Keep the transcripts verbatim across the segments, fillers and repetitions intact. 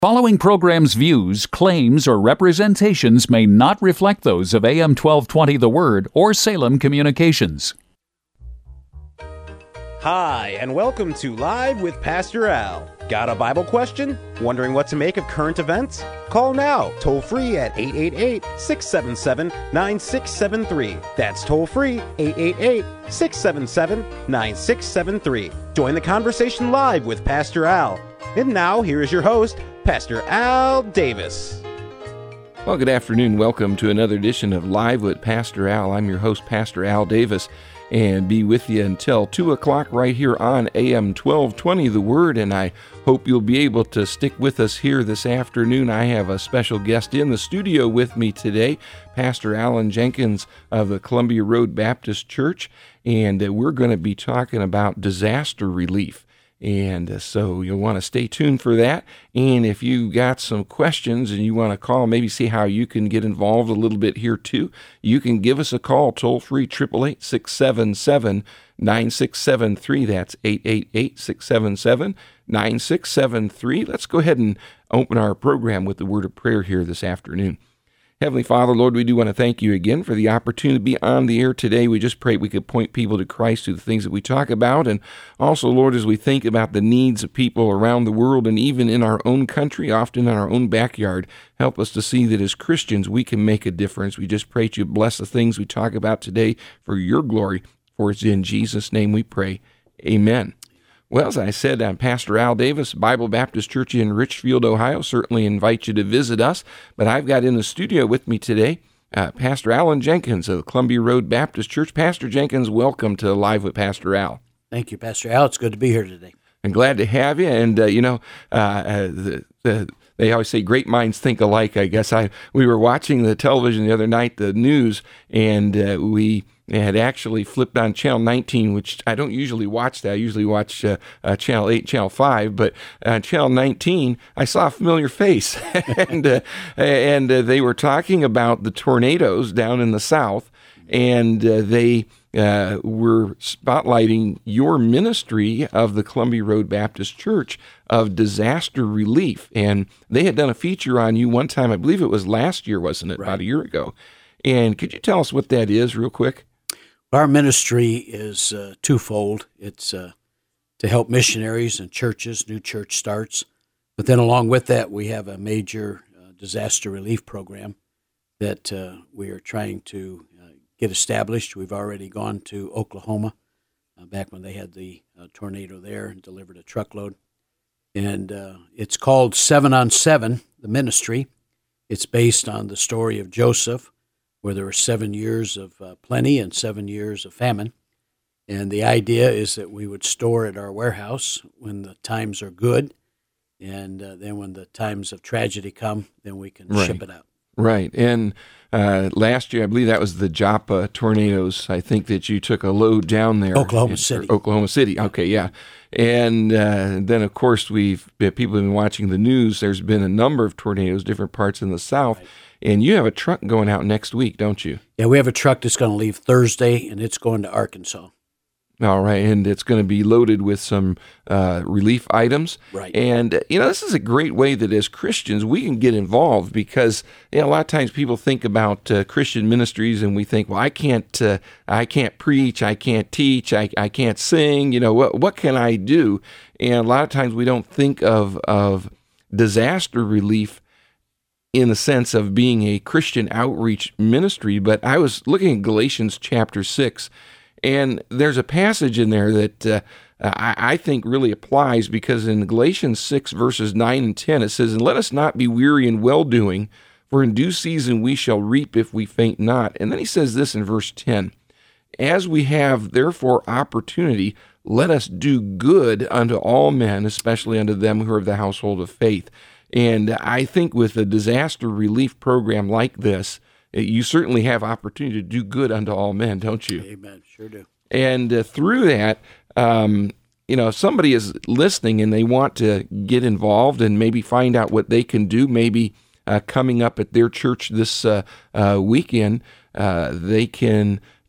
Following program's views, claims, or representations may not reflect those of A M twelve twenty The Word or Salem Communications. Hi, and welcome to Live with Pastor Al. Got a Bible question? Wondering what to make of current events? Call now, toll free at eight eight eight, six seven seven, nine six seven three. That's toll free, eight eight eight, six seven seven, nine six seven three. Join the conversation live with Pastor Al. And now, here is your host, Pastor Al Davis. Well, good afternoon. Welcome to another edition of Live with Pastor Al. I'm your host, Pastor Al Davis, and be with you until two o'clock right here on A M twelve twenty The Word, and I hope you'll be able to stick with us here this afternoon. I have a special guest in the studio with me today, Pastor Alan Jenkins of the Columbia Road Baptist Church, and uh, we're going to be talking about disaster relief. And uh, so you'll want to stay tuned for that. And if you got some questions and you want to call, maybe see how you can get involved a little bit here too, you can give us a call toll free, eight eight eight, six seven seven, nine six seven three. That's eight eight eight, six seven seven, nine six seven three. Let's go ahead and open our program with the word of prayer here this afternoon. Heavenly Father, Lord, we do want to thank you again for the opportunity to be on the air today. We just pray we could point people to Christ through the things that we talk about. And also, Lord, as we think about the needs of people around the world and even in our own country, often in our own backyard, help us to see that as Christians we can make a difference. We just pray that you bless the things we talk about today for your glory. For it's in Jesus' name we pray. Amen. Well, as I said, I'm Pastor Al Davis, Bible Baptist Church in Richfield, Ohio. Certainly invite you to visit us. But I've got in the studio with me today uh, Pastor Alan Jenkins of the Columbia Road Baptist Church. Pastor Jenkins, welcome to Live with Pastor Al. Thank you, Pastor Al. It's good to be here today. I'm glad to have you. And, uh, you know, uh, uh, the, the, they always say great minds think alike, I guess. I We were watching the television the other night, the news, and uh, we... had actually flipped on Channel nineteen, which I don't usually watch that. I usually watch uh, uh, Channel eight, Channel five, but on uh, Channel nineteen, I saw a familiar face. and uh, and uh, they were talking about the tornadoes down in the South, and uh, they uh, were spotlighting your ministry of the Columbia Road Baptist Church of disaster relief. And they had done a feature on you one time, I believe it was last year, wasn't it, right. About a year ago. And could you tell us what that is real quick? Our ministry is uh, twofold. It's uh, to help missionaries and churches, new church starts. But then along with that, we have a major uh, disaster relief program that uh, we are trying to uh, get established. We've already gone to Oklahoma uh, back when they had the uh, tornado there and delivered a truckload. And uh, it's called Seven on Seven, the ministry. It's based on the story of Joseph, where there were seven years of uh, plenty and seven years of famine. And the idea is that we would store at our warehouse when the times are good, and uh, then when the times of tragedy come, then we can right. ship it out. Right. And uh, last year, I believe that was the Joppa tornadoes, I think that you took a load down there. Oklahoma in, City. Oklahoma City. Okay, yeah. And uh, then, of course, we've people have been watching the news. There's been a number of tornadoes, different parts in the South. Right. And you have a truck going out next week, don't you? Yeah, we have a truck that's going to leave Thursday, and it's going to Arkansas. All right, and it's going to be loaded with some uh, relief items. Right. And, you know, this is a great way that as Christians we can get involved because, you know, a lot of times people think about uh, Christian ministries and we think, well, I can't uh, I can't preach, I can't teach, I, I can't sing, you know, what what can I do? And a lot of times we don't think of of disaster relief in the sense of being a Christian outreach ministry, but I was looking at Galatians chapter six, and there's a passage in there that uh, I, I think really applies because in Galatians six, verses nine and ten, it says, "And let us not be weary in well-doing, for in due season we shall reap if we faint not." And then he says this in verse ten, "As we have therefore opportunity, let us do good unto all men, especially unto them who are of the household of faith." And I think with a disaster relief program like this, you certainly have opportunity to do good unto all men, don't you? Amen. Sure do. And uh, through that, um, you know, if somebody is listening and they want to get involved and maybe find out what they can do, maybe uh, coming up at their church this uh, uh, weekend, uh, they can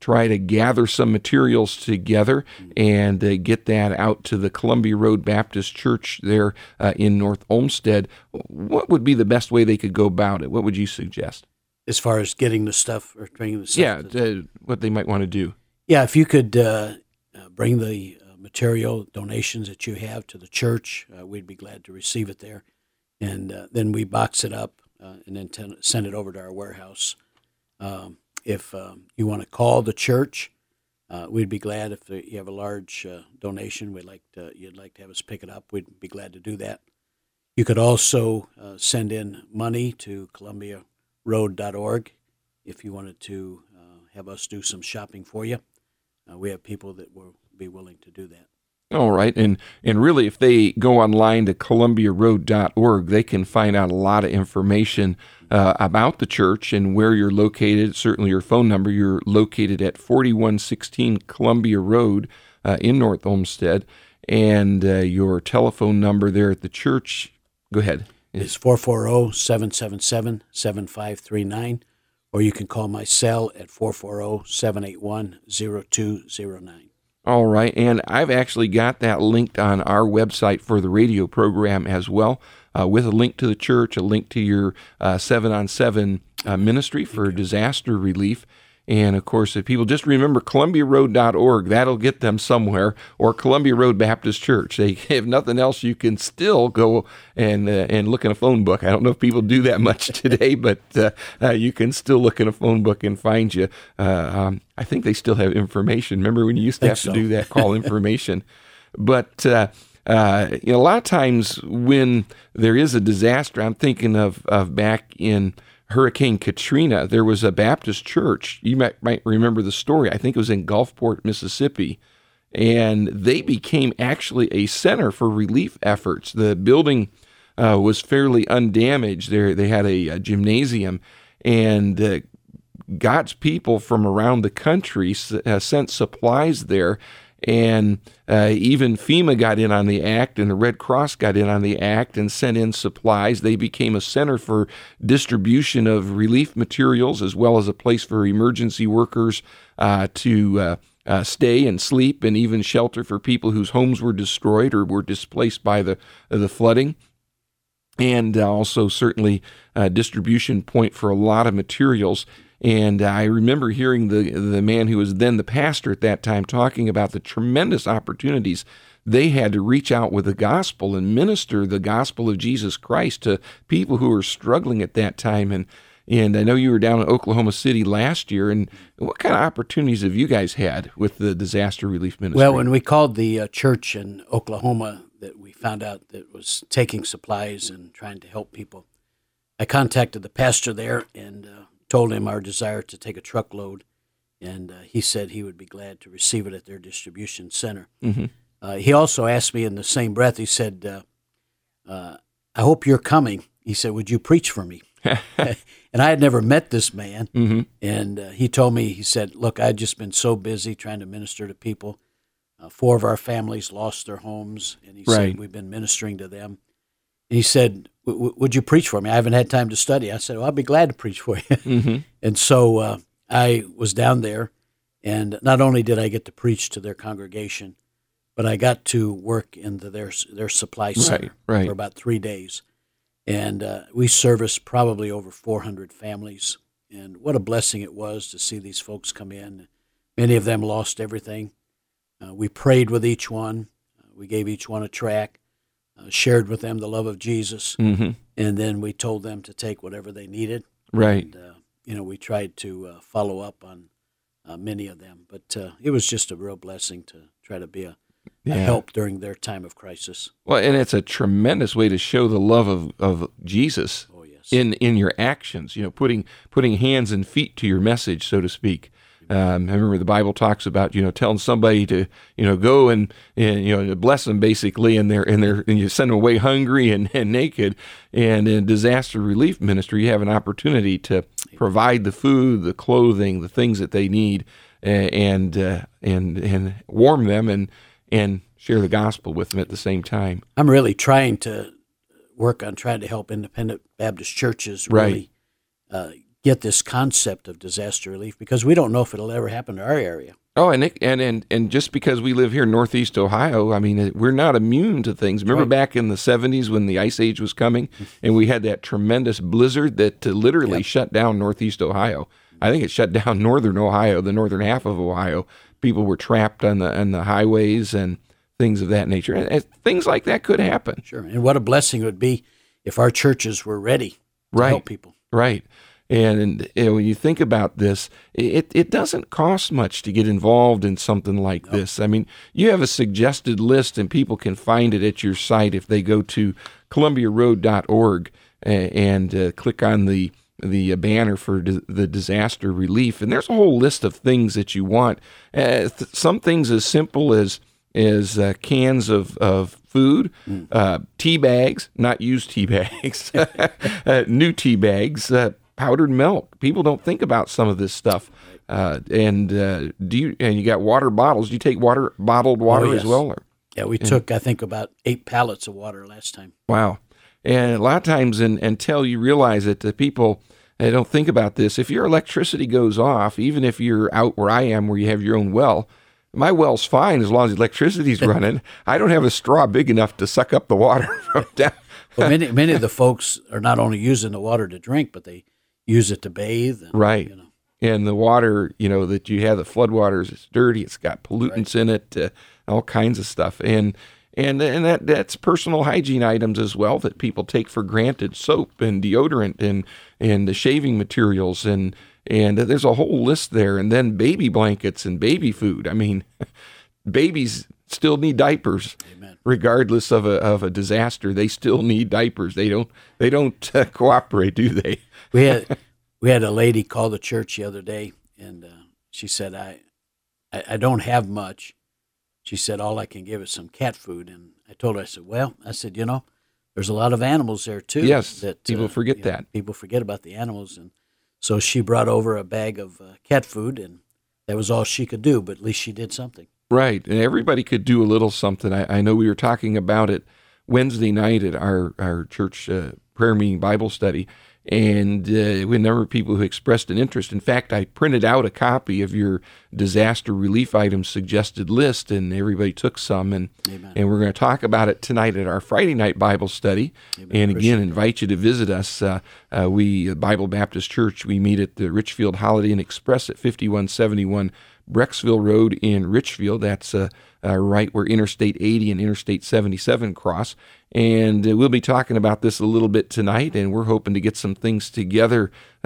try to gather some materials together and uh, get that out to the Columbia Road Baptist Church there uh, in North Olmsted, what would be the best way they could go about it? What would you suggest? As far as getting the stuff or bringing the stuff? Yeah, to, uh, what they might want to do. Yeah, if you could uh, uh, bring the uh, material donations that you have to the church, uh, we'd be glad to receive it there. And uh, then we box it up uh, and then ten- send it over to our warehouse. Um, if um, you want to call the church, uh, we'd be glad if you have a large uh, donation. We'd like to, you'd like to have us pick it up. We'd be glad to do that. You could also uh, send in money to columbia road dot org if you wanted to uh, have us do some shopping for you. Uh, we have people that will be willing to do that. All right, and and really, if they go online to columbia road dot org, they can find out a lot of information uh, about the church and where you're located. Certainly, your phone number. You're located at forty-one sixteen Columbia Road uh, in North Olmsted, and uh, your telephone number there at the church. Go ahead. It's four four zero, seven seven seven, seven five three nine, or you can call my cell at four four zero, seven eight one, zero two zero nine. All right, and I've actually got that linked on our website for the radio program as well, uh, with a link to the church, a link to your uh, seven on seven uh, ministry for disaster relief. And, of course, if people just remember columbia road dot org, that'll get them somewhere, or Columbia Road Baptist Church. They have nothing else. You can still go and uh, and look in a phone book. I don't know if people do that much today, but uh, uh, you can still look in a phone book and find you. Uh, um, I think they still have information. Remember when you used to have so. to do that, call information? But uh, uh, you know, a lot of times when there is a disaster, I'm thinking of, of back in Hurricane Katrina, there was a Baptist church. You might, might remember the story. I think it was in Gulfport, Mississippi, and they became actually a center for relief efforts. The building uh, was fairly undamaged. There, they had a, a gymnasium, and uh, God's people from around the country uh, sent supplies there. And uh, even FEMA got in on the act, and the Red Cross got in on the act and sent in supplies. They became a center for distribution of relief materials, as well as a place for emergency workers uh, to uh, uh, stay and sleep, and even shelter for people whose homes were destroyed or were displaced by the the flooding. And uh, also certainly a distribution point for a lot of materials. And I remember hearing the the man who was then the pastor at that time talking about the tremendous opportunities they had to reach out with the gospel and minister the gospel of Jesus Christ to people who were struggling at that time. And and I know you were down in Oklahoma City last year. And what kind of opportunities have you guys had with the disaster relief ministry? Well, when we called the uh, church in Oklahoma that we found out that was taking supplies and trying to help people, I contacted the pastor there and uh, told him our desire to take a truckload, and uh, he said he would be glad to receive it at their distribution center. Mm-hmm. Uh, he also asked me in the same breath, he said, uh, uh, I hope you're coming. He said, would you preach for me? And I had never met this man, mm-hmm. and uh, he told me, he said, look, I'd just been so busy trying to minister to people. Uh, four of our families lost their homes, and he right. said, we've been ministering to them. And he said, would you preach for me? I haven't had time to study. I said, well, I'll be glad to preach for you. Mm-hmm. And so uh, I was down there, and not only did I get to preach to their congregation, but I got to work in the, their their supply center right, right. for about three days. And uh, we serviced probably over four hundred families. And what a blessing it was to see these folks come in. Many of them lost everything. Uh, we prayed with each one. Uh, we gave each one a tract. Uh, shared with them the love of Jesus, mm-hmm. and then we told them to take whatever they needed. Right. And, uh, you know, we tried to uh, follow up on uh, many of them, but uh, it was just a real blessing to try to be a, yeah. a help during their time of crisis. Well, and it's a tremendous way to show the love of, of Jesus oh, yes. in, in your actions, you know, putting putting hands and feet to your message, so to speak. Um, I remember the Bible talks about, you know, telling somebody to, you know, go and, and you know, bless them basically, and they're, and they're, and you send them away hungry and, and naked. And in disaster relief ministry, you have an opportunity to provide the food, the clothing, the things that they need, and uh, and and warm them and and share the gospel with them at the same time. I'm really trying to work on trying to help independent Baptist churches really right. uh, get this concept of disaster relief, because we don't know if it'll ever happen to our area. Oh, and, it, and and and just because we live here in Northeast Ohio, I mean, we're not immune to things. Remember Right. back in the seventies when the Ice Age was coming, and we had that tremendous blizzard that uh, literally Yep. shut down Northeast Ohio. I think it shut down Northern Ohio, the northern half of Ohio. People were trapped on the on the highways and things of that nature. And, and things like that could happen. Sure. And what a blessing it would be if our churches were ready to Right. help people. Right. And, you know, when you think about this, it, it doesn't cost much to get involved in something like this. I mean, you have a suggested list, and people can find it at your site if they go to columbia road dot org and, and uh, click on the the banner for di- the disaster relief. And there's a whole list of things that you want. Uh, th- some things as simple as is uh, cans of, of food, Mm. uh, tea bags, not used tea bags, uh, new tea bags, uh, powdered milk. People don't think about some of this stuff. Uh, and uh, do you? And you got water bottles. Do you take water, bottled water Oh, as yes. well? Or? Yeah, we took, I think, about eight pallets of water last time. Wow. And a lot of times, in, until you realize it, the people they don't think about this. If your electricity goes off, even if you're out where I am, where you have your own well, my well's fine as long as the electricity's running. I don't have a straw big enough to suck up the water from down. Well, many many of the folks are not only using the water to drink, but they use it to bathe. And, Right. You know, And the water, you know, that you have, the floodwaters, it's dirty. It's got pollutants in it, uh, all kinds of stuff. And and and that that's personal hygiene items as well that people take for granted: soap and deodorant and and the shaving materials and and there's a whole list there. And then baby blankets and baby food. I mean, babies still need diapers. Amen. Regardless of a of a disaster, they still need diapers. They don't they don't uh, cooperate, do they? we had we had a lady call the church the other day, and uh, she said, I, I I don't have much. She said, all I can give is some cat food. And I told her, I said, well, I said, you know, there's a lot of animals there too. Yes, that people uh, forget you know, that. people forget about the animals, and so she brought over a bag of uh, cat food, and that was all she could do. But at least she did something. Right, and everybody could do a little something. I, I know we were talking about it Wednesday night at our, our church uh, prayer meeting Bible study, and uh, we had a number of people who expressed an interest. In fact, I printed out a copy of your disaster relief items suggested list, and everybody took some, and Amen. and we're going to talk about it tonight at our Friday night Bible study. Amen. And Appreciate again, invite you to visit us. Uh, uh, we, uh, Bible Baptist Church, we meet at the Richfield Holiday Inn Express at fifty-one seventy-one Brecksville Road in Richfield. That's uh, uh, right where Interstate eighty and Interstate seventy-seven cross. And uh, we'll be talking about this a little bit tonight, and we're hoping to get some things together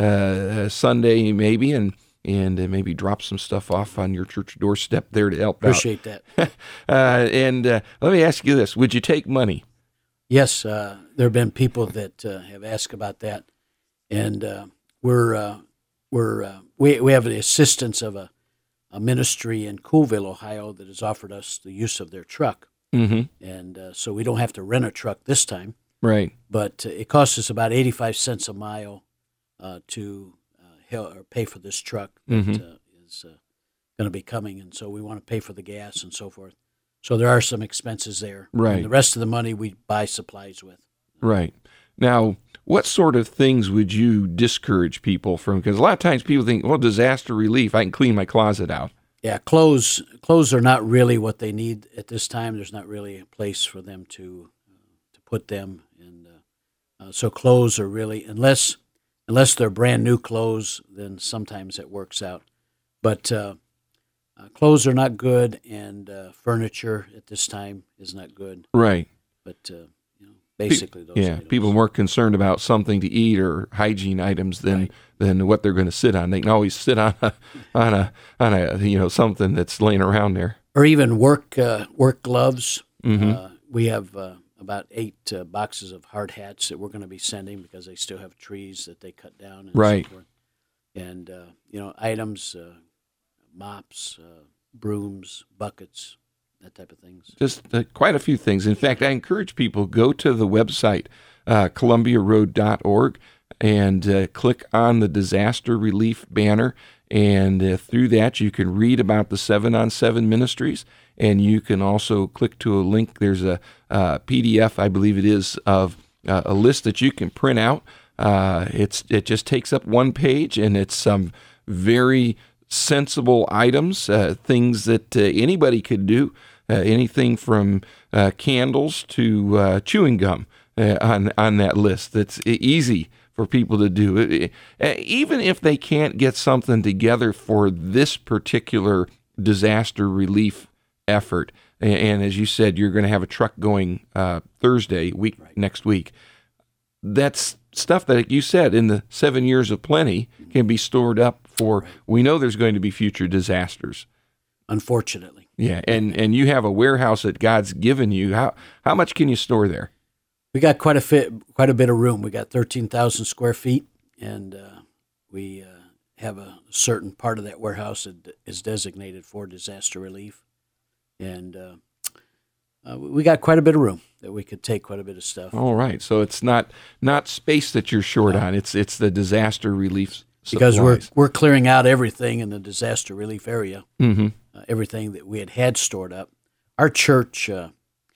uh, Sunday maybe, and and uh, maybe drop some stuff off on your church doorstep there to help Appreciate that. out. uh, and uh, let me ask you this. Would you take money? Yes, uh, there have been people that uh, have asked about that, and uh, we're uh, we're uh, we we have the assistance of a, a ministry in Coolville, Ohio, that has offered us the use of their truck, Mm-hmm. and uh, so we don't have to rent a truck this time. Right. But uh, it costs us about eighty-five cents a mile uh, to uh, help, or pay for this truck that Mhm. uh, is uh, going to be coming, and so we want to pay for the gas and so forth. So there are some expenses there. Right. And the rest of the money we buy supplies with. Right. Now, what sort of things would you discourage people from? Because a lot of times people think, well, disaster relief, I can clean my closet out. Yeah, clothes clothes are not really what they need at this time. There's not really a place for them to uh, to put them, and uh, uh, so clothes are really unless unless they're brand new clothes, then sometimes it works out. But uh, uh, clothes are not good, and uh, furniture at this time is not good. Right. But uh, you know, basically those. Yeah, items. people are more concerned about something to eat or hygiene items than Right. than what they're going to sit on. They can always sit on a on a on a you know something that's laying around there. or even work uh, work gloves. Mhm. Uh, we have uh, about eight uh, boxes of hard hats that we're going to be sending because they still have trees that they cut down and Right. so forth. And uh, you know, items, uh, mops, uh, brooms, buckets, that type of things. Just uh, quite a few things. In fact, I encourage people go to the website uh, columbia road dot org and uh, click on the disaster relief banner. And uh, through that, you can read about the seven on seven ministries. And you can also click to a link. There's a uh, P D F, I believe it is, of uh, a list that you can print out Uh, it's it just takes up one page, and it's some very sensible items, uh, things that uh, anybody could do, uh, anything from uh, candles to uh, chewing gum uh, on on that list. That's easy for people to do. It, it, even if they can't get something together for this particular disaster relief effort, and, and as you said, you're going to have a truck going uh, Thursday week right. next week. That's stuff that you said in the seven years of plenty can be stored up for. Right. We know there's going to be future disasters. Unfortunately. Yeah, and, and you have a warehouse that God's given you. How how much can you store there? We got quite a fit, quite a bit of room. We got thirteen thousand square feet, and uh, we uh, have a certain part of that warehouse that is designated for disaster relief, and uh, uh, we got quite a bit of room that we could take quite a bit of stuff. All right, so it's not not space that you're short no. on. It's it's the disaster relief supplies. Because we're we're clearing out everything in the disaster relief area, mm-hmm. uh, everything that we had had stored up. Our church, uh,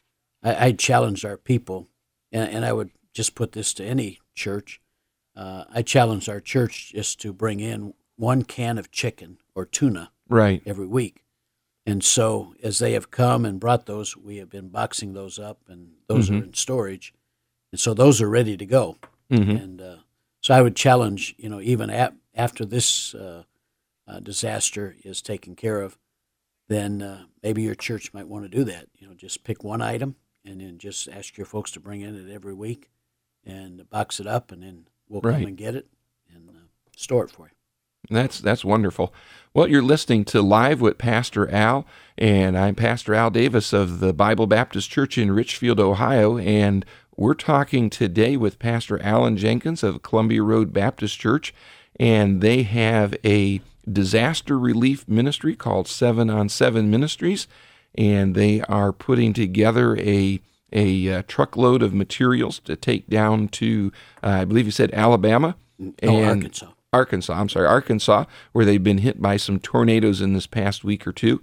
I, I challenged our people. And, and I would just put this to any church. Uh, I challenge our church just to bring in one can of chicken or tuna right. every week. And so as they have come and brought those, we have been boxing those up, and those mm-hmm. are in storage. And so those are ready to go. Mm-hmm. And uh, so I would challenge, you know, even ap- after this uh, uh, disaster is taken care of, then uh, maybe your church might want to do that. You know, just pick one item, and then just ask your folks to bring in it every week and box it up, and then we'll right. come and get it and uh, store it for you. That's that's wonderful. Well, you're listening to Live with Pastor Al, and I'm Pastor Al Davis of the Bible Baptist Church in Richfield, Ohio, and we're talking today with Pastor Alan Jenkins of Columbia Road Baptist Church, and they have a disaster relief ministry called Seven on Seven Ministries, and they are putting together a a uh, truckload of materials to take down to, uh, I believe you said Alabama? Oh, and Arkansas. Arkansas, I'm sorry, Arkansas, where they've been hit by some tornadoes in this past week or two.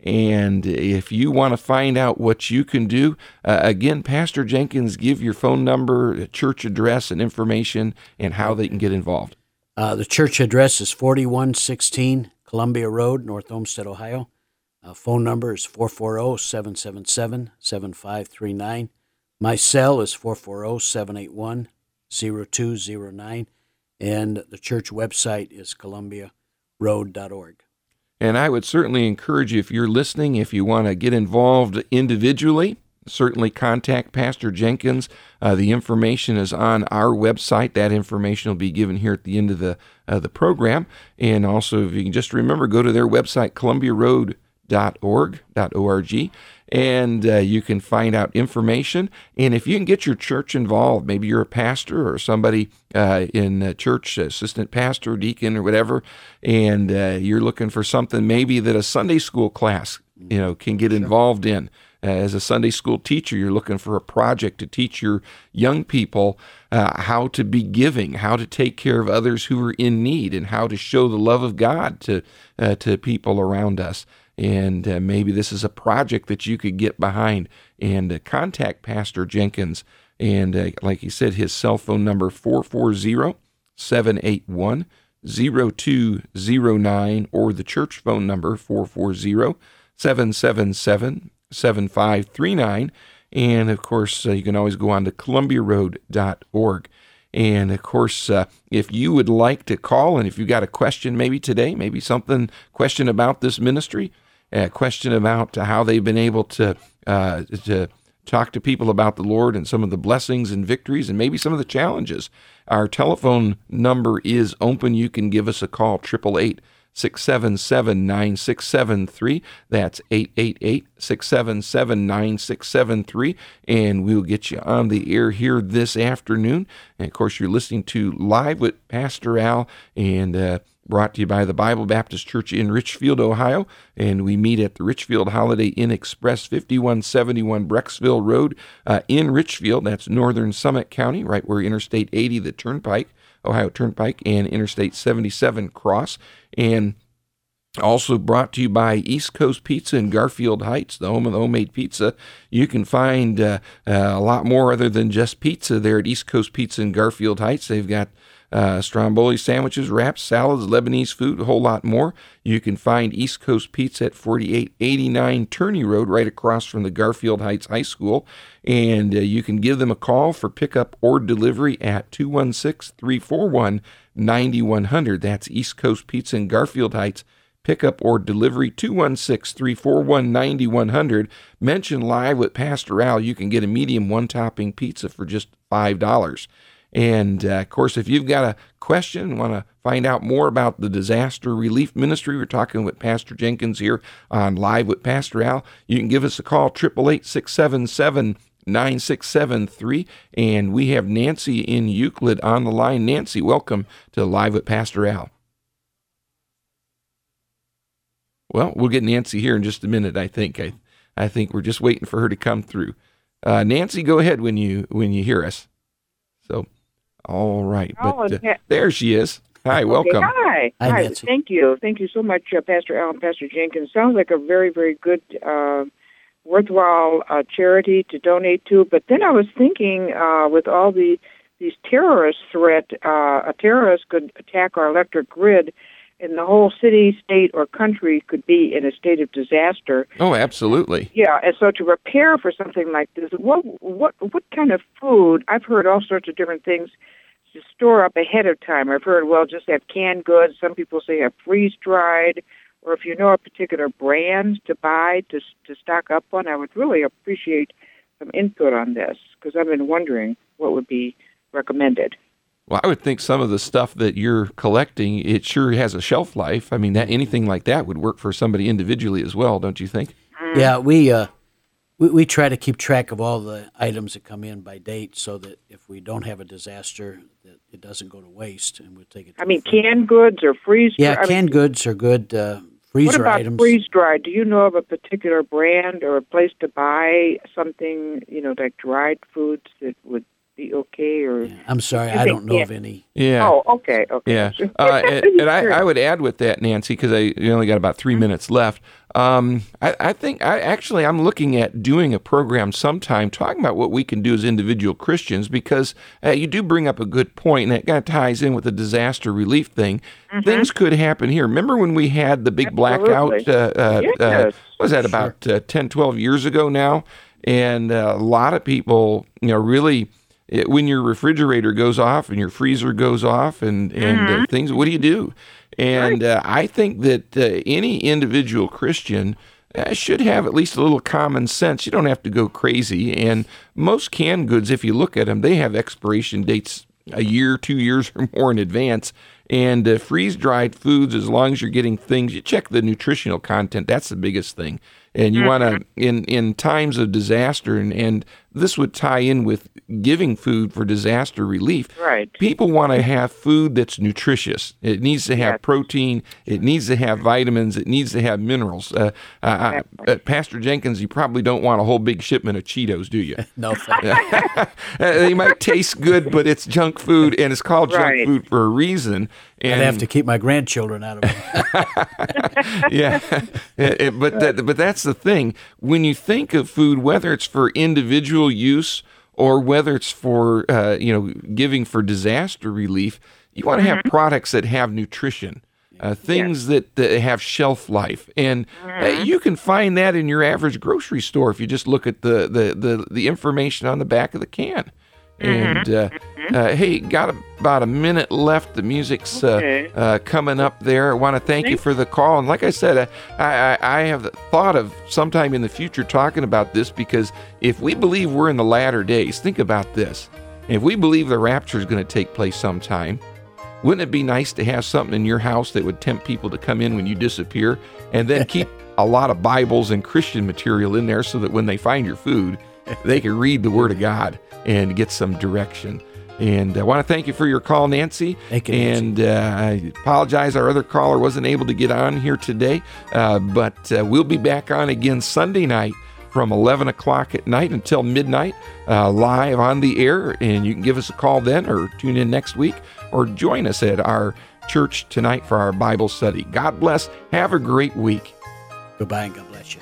And if you want to find out what you can do, uh, again, Pastor Jenkins, give your phone number, church address, and information, and how they can get involved. Uh, the church address is forty-one sixteen Columbia Road, North Olmsted, Ohio. Uh, phone number is four four zero, seven seven seven, seven five three nine. My cell is four four zero, seven eight one, zero two zero nine. And the church website is columbia road dot org. And I would certainly encourage you, if you're listening, if you want to get involved individually, certainly contact Pastor Jenkins. Uh, the information is on our website. That information will be given here at the end of the uh, the program. And also, if you can just remember, go to their website, columbia road dot org, .org, and uh, you can find out information. And if you can get your church involved, maybe you're a pastor or somebody uh, in a church, assistant pastor, deacon, or whatever, and uh, you're looking for something maybe that a Sunday school class, you know, can get involved in. Uh, as a Sunday school teacher, you're looking for a project to teach your young people uh, how to be giving, how to take care of others who are in need, and how to show the love of God to uh, to people around us. And uh, maybe this is a project that you could get behind, and uh, contact Pastor Jenkins. And uh, like he said, his cell phone number, four four zero, seven eight one, zero two zero nine, or the church phone number, four four zero, seven seven seven, seven five three nine. And, of course, uh, you can always go on to columbia road dot org. And, of course, uh, if you would like to call, and if you've got a question maybe today, maybe something, question about this ministry, a question about how they've been able to uh, to talk to people about the Lord and some of the blessings and victories and maybe some of the challenges, our telephone number is open. You can give us a call, eight eight eight, six seven seven, nine six seven three. That's eight eight eight, six seven seven, nine six seven three, and we'll get you on the air here this afternoon. And, of course, you're listening to Live with Pastor Al, and uh, brought to you by the Bible Baptist Church in Richfield, Ohio, and we meet at the Richfield Holiday Inn Express, fifty-one seventy-one Brecksville Road uh, in Richfield. That's northern Summit County, right where Interstate eighty, the Turnpike, Ohio Turnpike, and Interstate seventy-seven cross. And Also brought to you by East Coast Pizza in Garfield Heights, the home of the homemade pizza. You can find uh, uh, a lot more other than just pizza there at East Coast Pizza in Garfield Heights. They've got uh, stromboli sandwiches, wraps, salads, Lebanese food, a whole lot more. You can find East Coast Pizza at forty-eight eighty-nine Turney Road, right across from the Garfield Heights High School. And uh, you can give them a call for pickup or delivery at two one six, three four one, nine one zero zero. That's East Coast Pizza in Garfield Heights. Pickup or delivery, two one six, three four one, nine one zero zero. Mention Live with Pastor Al. You can get a medium one-topping pizza for just five dollars. And, uh, of course, if you've got a question and want to find out more about the Disaster Relief Ministry, we're talking with Pastor Jenkins here on Live with Pastor Al. You can give us a call, eight eight eight, six seven seven, nine six seven three. And we have Nancy in Euclid on the line. Nancy, welcome to Live with Pastor Al. Well, we'll get Nancy here in just a minute, I think. I I think we're just waiting for her to come through. Uh, Nancy, go ahead when you when you hear us. So, all right. Oh, but uh, there she is. Hi, welcome. Okay, hi. Hi, Hi. Nancy. Thank you. Thank you so much, uh, Pastor Al and Pastor Jenkins. Sounds like a very, very good, uh, worthwhile uh, charity to donate to. But then I was thinking, uh, with all the these terrorist threat, uh, a terrorist could attack our electric grid, and the whole city, state, or country could be in a state of disaster. Oh, absolutely. Yeah, and so to prepare for something like this, what what what kind of food? I've heard all sorts of different things to store up ahead of time. I've heard, well, just have canned goods. Some people say have freeze-dried, or if you know a particular brand to buy to to stock up on, I would really appreciate some input on this, because I've been wondering what would be recommended. Well, I would think some of the stuff that you're collecting, it sure has a shelf life. I mean, that anything like that would work for somebody individually as well, don't you think? Yeah, we, uh, we we try to keep track of all the items that come in by date, so that if we don't have a disaster, that it doesn't go to waste, and we'll take it. To I mean, the fridge. canned goods or freeze. Yeah, I canned mean, goods are good. Uh, freezer what about items. freeze dried? Do you know of a particular brand or a place to buy something, you know, like dried foods that would be okay? Or Yeah, I'm sorry, You I think- don't know yeah. of any. Yeah. oh, okay, okay. Yeah, uh, and, and I, I would add with that, Nancy, because I you only got about three minutes left. Um, I, I think I actually I'm looking at doing a program sometime talking about what we can do as individual Christians, because uh, you do bring up a good point, and it kind of ties in with the disaster relief thing. Mm-hmm. Things could happen here. Remember when we had the big blackout? Absolutely. Uh, uh, Yes. uh, what was that about uh, ten, twelve years ago now? And uh, a lot of people, you know, really. It, when your refrigerator goes off and your freezer goes off and, and Mm-hmm. uh, things, what do you do? And uh, I think that uh, any individual Christian uh, should have at least a little common sense. You don't have to go crazy. And most canned goods, if you look at them, they have expiration dates a year, two years or more in advance. And uh, freeze-dried foods, as long as you're getting things, you check the nutritional content. That's the biggest thing. And you want to, in, in times of disaster, and, and this would tie in with giving food for disaster relief. Right. People want to have food that's nutritious. It needs to have Yes. protein. It needs to have vitamins. It needs to have minerals. Uh, uh, uh, Pastor Jenkins, you probably don't want a whole big shipment of Cheetos, do you? No, thank you. Uh, they might taste good, but it's junk food, and it's called Right. junk food for a reason. And I'd have to keep my grandchildren out of it. yeah, It- it- but that, but that's the thing. When you think of food, whether it's for individual use or whether it's for uh, you know giving for disaster relief, you want to have products that have nutrition, uh, things that, that have shelf life, and uh, you can find that in your average grocery store if you just look at the the the, the information on the back of the can. And uh, uh, hey, got about a minute left. The music's uh, Okay. uh, coming up there. I want to thank you for the call. And like I said, I, I, I have thought of sometime in the future talking about this, because if we believe we're in the latter days, think about this. If we believe the rapture is going to take place sometime, wouldn't it be nice to have something in your house that would tempt people to come in when you disappear, and then keep a lot of Bibles and Christian material in there so that when they find your food, they can read the Word of God and get some direction. And I want to thank you for your call, Nancy. Thank you, Nancy. And uh, I apologize our other caller wasn't able to get on here today, uh, but uh, we'll be back on again Sunday night from eleven o'clock at night until midnight, uh, live on the air. And you can give us a call then, or tune in next week, or join us at our church tonight for our Bible study. God bless. Have a great week. Goodbye and God bless you.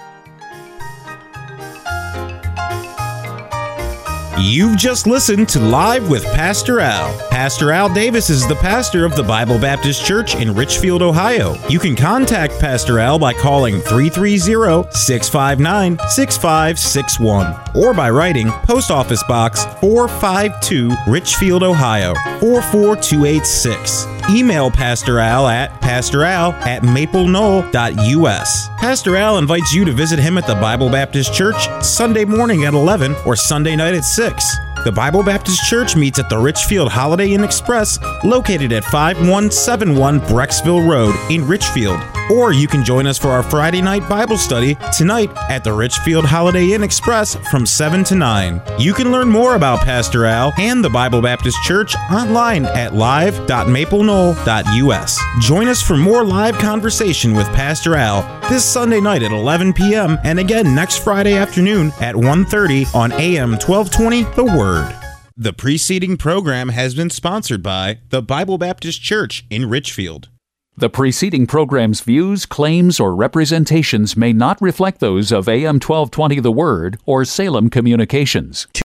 You've just listened to Live with Pastor Al. Pastor Al Davis is the pastor of the Bible Baptist Church in Richfield, Ohio. You can contact Pastor Al by calling three three zero, six five nine, six five six one or by writing Post Office Box four five two, Richfield, Ohio, four four two eight six. Email Pastor Al at pastoral at maple knoll dot u s. Pastor Al invites you to visit him at the Bible Baptist Church Sunday morning at eleven or Sunday night at six. The Bible Baptist Church meets at the Richfield Holiday Inn Express, located at five one seven one Brecksville Road in Richfield. Or you can join us for our Friday night Bible study tonight at the Richfield Holiday Inn Express from seven to nine. You can learn more about Pastor Al and the Bible Baptist Church online at live dot maple knoll dot u s. Join us for more live conversation with Pastor Al this Sunday night at eleven p.m. and again next Friday afternoon at one thirty on A M twelve twenty The Word. The preceding program has been sponsored by the Bible Baptist Church in Richfield. The preceding program's views, claims, or representations may not reflect those of A M twelve twenty The Word or Salem Communications.